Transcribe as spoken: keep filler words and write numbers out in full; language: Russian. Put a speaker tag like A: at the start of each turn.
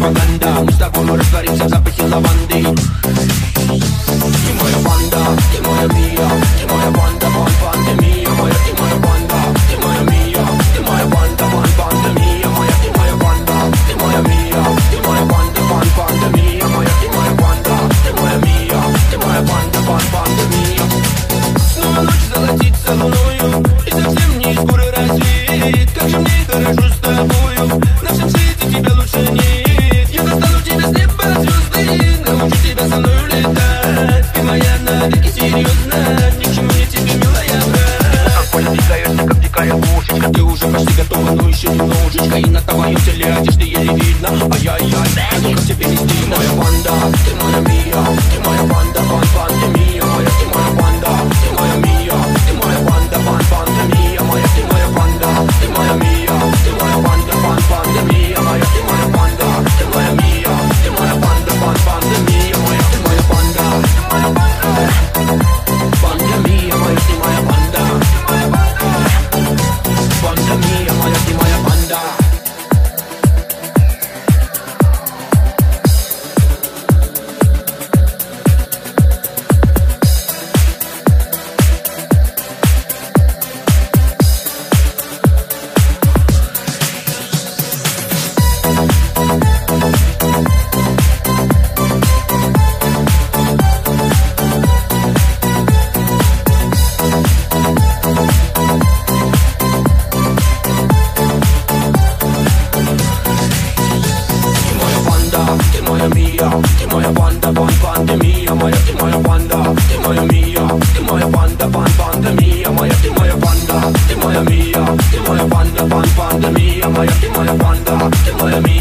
A: пропаганда. Мы с тобой растворимся в запахе лаванды. Ты моя панда, ты моя мия, ты моя панда, пан, пандемия, моя, ты моя панда, ты моя мия, ты моя панда, пан, пандемия, моя, ты моя панда, ты моя мия, ты моя панда, пан, пандемия, моя, ты моя панда, ты моя мия, ты моя панда, пан, пандемия. Снова ночь золотится луною, и совсем не скоро рассвет. Как же мне дорожу с тобою, на всем свете тебя лучше нет. Я достану тебя с неба звезды, научу тебя со мною летать. Ты моя навеки серьезно, ни к чему мне тебе, милая, брат. Больно двигаешься, как дикая кошечка, ты уже почти готова, но еще немножечко. И на твоем теле одежды еле видно. Ай-яй-яй, ну как тебе нести? Моя панда, ты моя мия, ты моя панда, пан, пандемия, моя, ты моя панда, ты моя мия, ты моя панда, пан, пандемия, моя, ты моя панда, ты моя мия, ты моя панда, пан, пандемия, моя, ты моя панда, ты моя мия, ты моя панда, пан, пандемия, моя, ты моя панда, ты моя панда, пандемия, моя, ты моя панда, пандемия, моя, ты моя панда. Ты моя панда, пан, пандемия, моя, ты моя панда, ты моя мия, ты моя панда, пан, пандемия, моя, ты моя панда, ты моя мия, ты моя панда, пан, пандемия, моя, ты моя панда, ты моя мия.